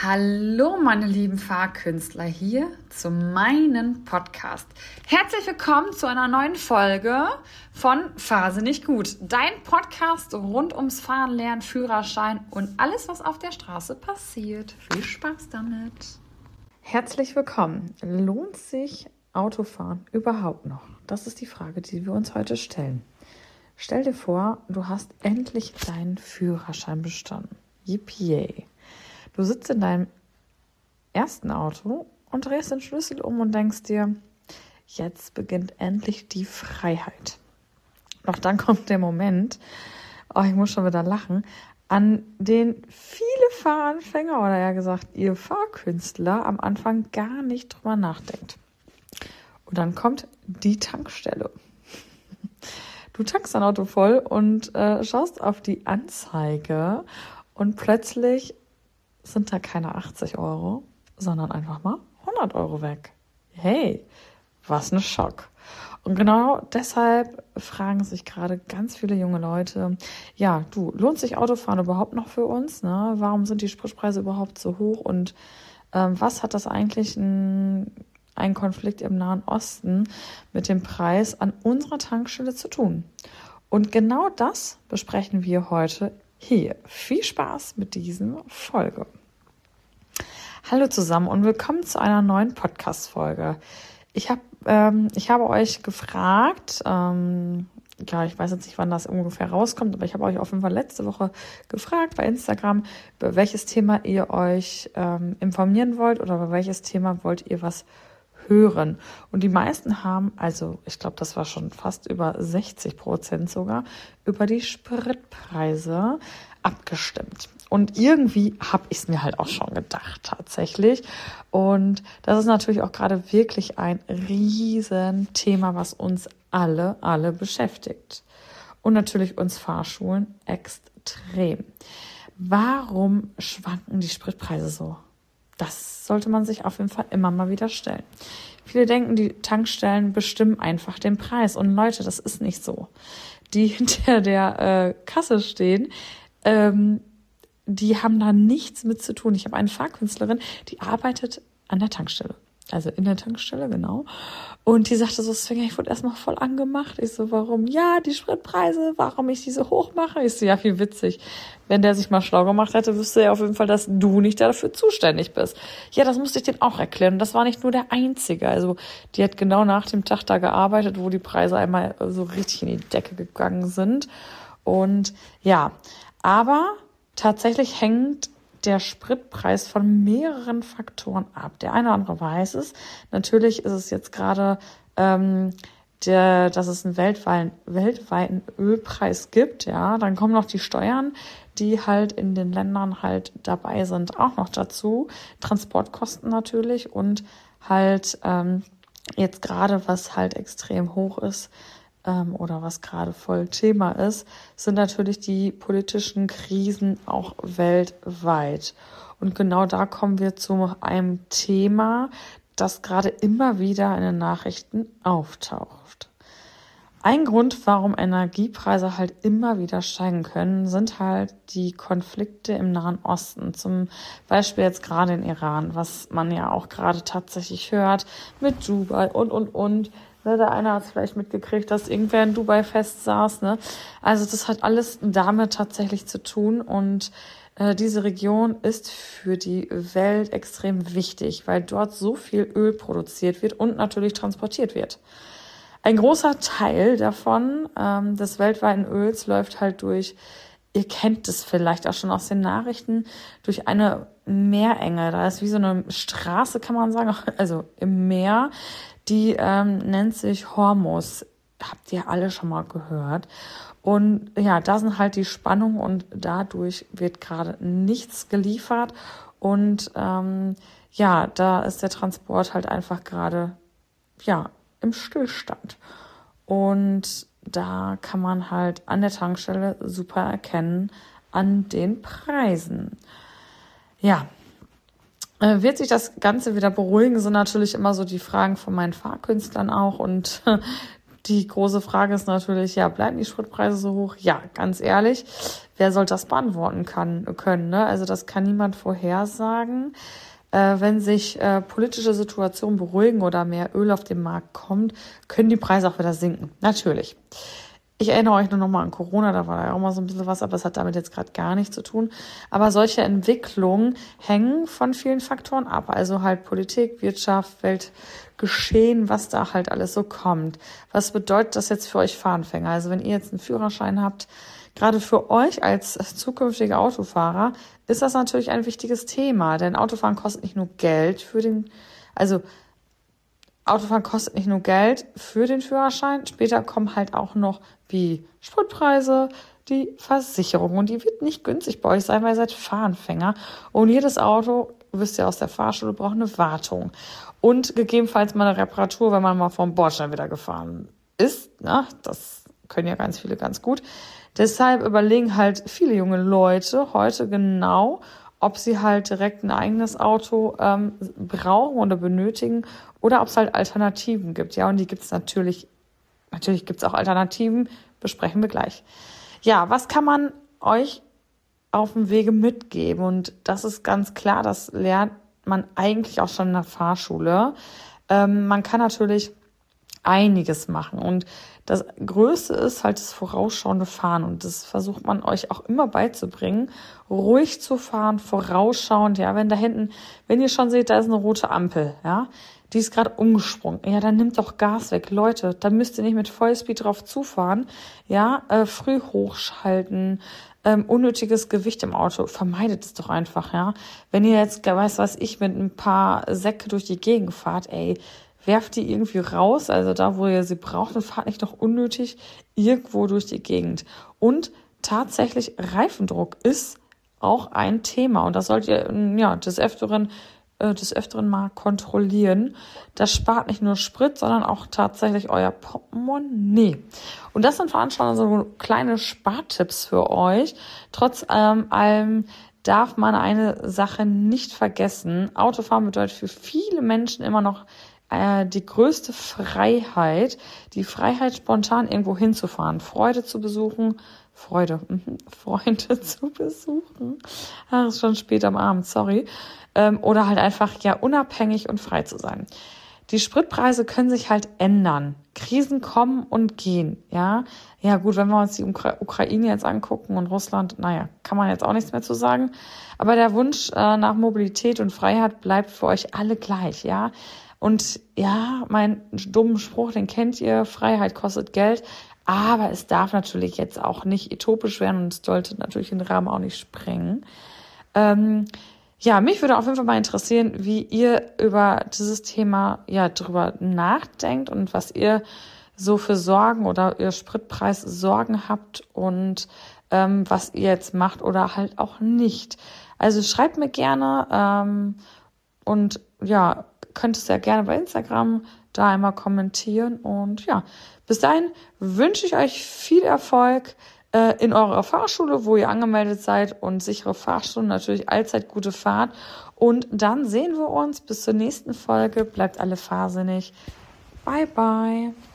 Hallo meine lieben Fahrkünstler hier zu meinem Podcast. Herzlich willkommen zu einer neuen Folge von Phase nicht gut. Dein Podcast rund ums Fahren, Lernen, Führerschein und alles, was auf der Straße passiert. Viel Spaß damit. Herzlich willkommen. Lohnt sich Autofahren überhaupt noch? Das ist die Frage, die wir uns heute stellen. Stell dir vor, du hast endlich deinen Führerschein bestanden. Yippie! Du sitzt in deinem ersten Auto und drehst den Schlüssel um und denkst dir, jetzt beginnt endlich die Freiheit. Doch dann kommt der Moment, ich muss schon wieder lachen, an den viele Fahranfänger oder eher gesagt ihr Fahrkünstler am Anfang gar nicht drüber nachdenkt. Und dann kommt die Tankstelle. Du tankst dein Auto voll und schaust auf die Anzeige und plötzlich sind da keine 80 Euro, sondern einfach mal 100 Euro weg. Hey, was ein Schock. Und genau deshalb fragen sich gerade ganz viele junge Leute, ja, lohnt sich Autofahren überhaupt noch für uns? Ne? Warum sind die Spritpreise überhaupt so hoch? Und was hat das eigentlich ein Konflikt im Nahen Osten mit dem Preis an unserer Tankstelle zu tun? Und genau das besprechen wir heute hier. Viel Spaß mit dieser Folge. Hallo zusammen und willkommen zu einer neuen Podcast-Folge. Ich habe euch gefragt, ich weiß jetzt nicht, wann das ungefähr rauskommt, aber ich habe euch auf jeden Fall letzte Woche gefragt bei Instagram, über welches Thema ihr euch informieren wollt oder über welches Thema wollt ihr was hören. Und die meisten haben, also ich glaube, das war schon fast über 60% sogar, über die Spritpreise abgestimmt. Und irgendwie habe ich es mir halt auch schon gedacht, tatsächlich. Und das ist natürlich auch gerade wirklich ein Riesenthema, was uns alle beschäftigt. Und natürlich uns Fahrschulen extrem. Warum schwanken die Spritpreise so? Das sollte man sich auf jeden Fall immer mal wieder stellen. Viele denken, die Tankstellen bestimmen einfach den Preis. Und Leute, das ist nicht so. Die hinter der Kasse stehen, die haben da nichts mit zu tun. Ich habe eine Fahrkünstlerin, die arbeitet an der Tankstelle. Also in der Tankstelle, genau. Und die sagte so, Svenja, ich wurde erstmal voll angemacht. Ich so, warum? Ja, die Spritpreise, warum ich die so hoch mache? Ich so, ja, wie witzig. Wenn der sich mal schlau gemacht hätte, wüsste er auf jeden Fall, dass du nicht dafür zuständig bist. Ja, das musste ich denen auch erklären. Und das war nicht nur der Einzige. Also die hat genau nach dem Tag da gearbeitet, wo die Preise einmal so richtig in die Decke gegangen sind. Und ja, aber tatsächlich hängt der Spritpreis von mehreren Faktoren ab. Der eine oder andere weiß es. Natürlich ist es jetzt gerade, dass es einen weltweiten Ölpreis gibt. Ja, dann kommen noch die Steuern, die halt in den Ländern halt dabei sind, auch noch dazu. Transportkosten natürlich und halt jetzt gerade, was halt extrem hoch ist, oder was gerade voll Thema ist, sind natürlich die politischen Krisen auch weltweit. Und genau da kommen wir zu einem Thema, das gerade immer wieder in den Nachrichten auftaucht. Ein Grund, warum Energiepreise halt immer wieder steigen können, sind halt die Konflikte im Nahen Osten. Zum Beispiel jetzt gerade in Iran, was man ja auch gerade tatsächlich hört mit Dubai und. Der eine hat es vielleicht mitgekriegt, dass irgendwer in Dubai fest saß. Ne? Also das hat alles damit tatsächlich zu tun. Und diese Region ist für die Welt extrem wichtig, weil dort so viel Öl produziert wird und natürlich transportiert wird. Ein großer Teil davon, des weltweiten Öls, läuft halt durch, ihr kennt es vielleicht auch schon aus den Nachrichten, durch eine Meerenge. Da ist wie so eine Straße, kann man sagen, also im Meer. Die nennt sich Hormuz. Habt ihr alle schon mal gehört. Und ja, da sind halt die Spannungen und dadurch wird gerade nichts geliefert. Und da ist der Transport halt einfach gerade im Stillstand. Und da kann man halt an der Tankstelle super erkennen an den Preisen. Ja. Wird sich das Ganze wieder beruhigen, sind natürlich immer so die Fragen von meinen Fahrkünstlern auch und Die große Frage ist natürlich, ja, bleiben die Spritpreise so hoch? Ja, ganz ehrlich, wer soll das beantworten können, ne? Also das kann niemand vorhersagen. Wenn sich politische Situationen beruhigen oder mehr Öl auf den Markt kommt, können die Preise auch wieder sinken. Natürlich. Ich erinnere euch nur noch mal an Corona, da war ja auch mal so ein bisschen was, aber das hat damit jetzt gerade gar nichts zu tun. Aber solche Entwicklungen hängen von vielen Faktoren ab. Also halt Politik, Wirtschaft, Weltgeschehen, was da halt alles so kommt. Was bedeutet das jetzt für euch Fahranfänger? Also wenn ihr jetzt einen Führerschein habt, gerade für euch als zukünftige Autofahrer, ist das natürlich ein wichtiges Thema. Denn Autofahren kostet nicht nur Geld Autofahren kostet nicht nur Geld für den Führerschein, später kommen halt auch noch wie Spritpreise, die Versicherung. Und die wird nicht günstig bei euch sein, weil ihr seid Fahranfänger. Und jedes Auto, wisst ihr aus der Fahrschule, braucht eine Wartung. Und gegebenenfalls mal eine Reparatur, wenn man mal vom Bordstein wieder gefahren ist. Na, das können ja ganz viele ganz gut. Deshalb überlegen halt viele junge Leute heute genau, ob sie halt direkt ein eigenes Auto brauchen oder benötigen oder ob es halt Alternativen gibt. Ja, und die gibt es natürlich gibt es auch Alternativen, besprechen wir gleich. Ja, was kann man euch auf dem Wege mitgeben? Und das ist ganz klar, das lernt man eigentlich auch schon in der Fahrschule. Man kann natürlich einiges machen und das Größte ist halt das vorausschauende Fahren und das versucht man euch auch immer beizubringen, ruhig zu fahren, vorausschauend, ja, wenn ihr schon seht, da ist eine rote Ampel, ja, die ist gerade umgesprungen, ja, dann nimmt doch Gas weg, Leute, da müsst ihr nicht mit Vollspeed drauf zufahren, ja, früh hochschalten, unnötiges Gewicht im Auto, vermeidet es doch einfach, ja, wenn ihr jetzt, weiß was ich, mit ein paar Säcke durch die Gegend fahrt, werft die irgendwie raus, also da, wo ihr sie braucht, und fahrt nicht noch unnötig irgendwo durch die Gegend. Und tatsächlich Reifendruck ist auch ein Thema und das sollt ihr des Öfteren mal kontrollieren. Das spart nicht nur Sprit, sondern auch tatsächlich euer Portemonnaie. Und das sind veranschaulichend so kleine Spartipps für euch. Trotz allem darf man eine Sache nicht vergessen. Autofahren bedeutet für viele Menschen immer noch die größte Freiheit, die Freiheit, spontan irgendwo hinzufahren, Freunde zu besuchen. Ist schon spät am Abend, sorry. Oder halt einfach, unabhängig und frei zu sein. Die Spritpreise können sich halt ändern. Krisen kommen und gehen, ja. Ja gut, wenn wir uns die Ukraine jetzt angucken und Russland, kann man jetzt auch nichts mehr zu sagen. Aber der Wunsch nach Mobilität und Freiheit bleibt für euch alle gleich, ja. Und ja, mein dummen Spruch, den kennt ihr, Freiheit kostet Geld, aber es darf natürlich jetzt auch nicht utopisch werden und es sollte natürlich den Rahmen auch nicht sprengen. Mich würde auf jeden Fall mal interessieren, wie ihr über dieses Thema drüber nachdenkt und was ihr so für Sorgen oder ihr Spritpreis Sorgen habt und was ihr jetzt macht oder halt auch nicht. Also schreibt mir gerne und könnt es ja gerne bei Instagram da einmal kommentieren. Und bis dahin wünsche ich euch viel Erfolg in eurer Fahrschule, wo ihr angemeldet seid und sichere Fahrstunden, natürlich allzeit gute Fahrt. Und dann sehen wir uns bis zur nächsten Folge. Bleibt alle fahrsinnig. Bye, bye.